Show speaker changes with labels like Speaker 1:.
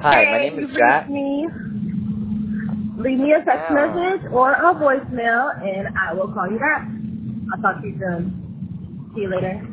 Speaker 1: Hi, my
Speaker 2: Hey,
Speaker 1: name is
Speaker 2: you've reached
Speaker 1: Jack.
Speaker 2: me. Leave me a text
Speaker 1: Oh,
Speaker 2: message or a voicemail, and I will call you back. I'll talk to you soon. See you later.